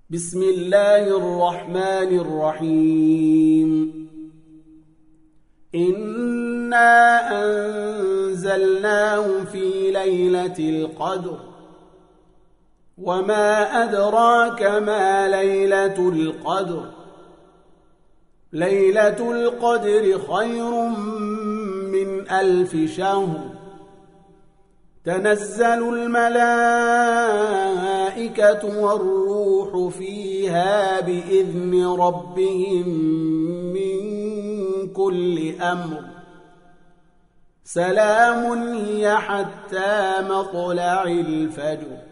بسم الله الرحمن الرحيم إنا أنزلناه في ليلة القدر وما أدراك ما ليلة القدر ليلة القدر خير من 1000 شهر تنزل الملائكة والروح فيها بإذن ربهم من كل أمر سلام هي حتى مطلع الفجر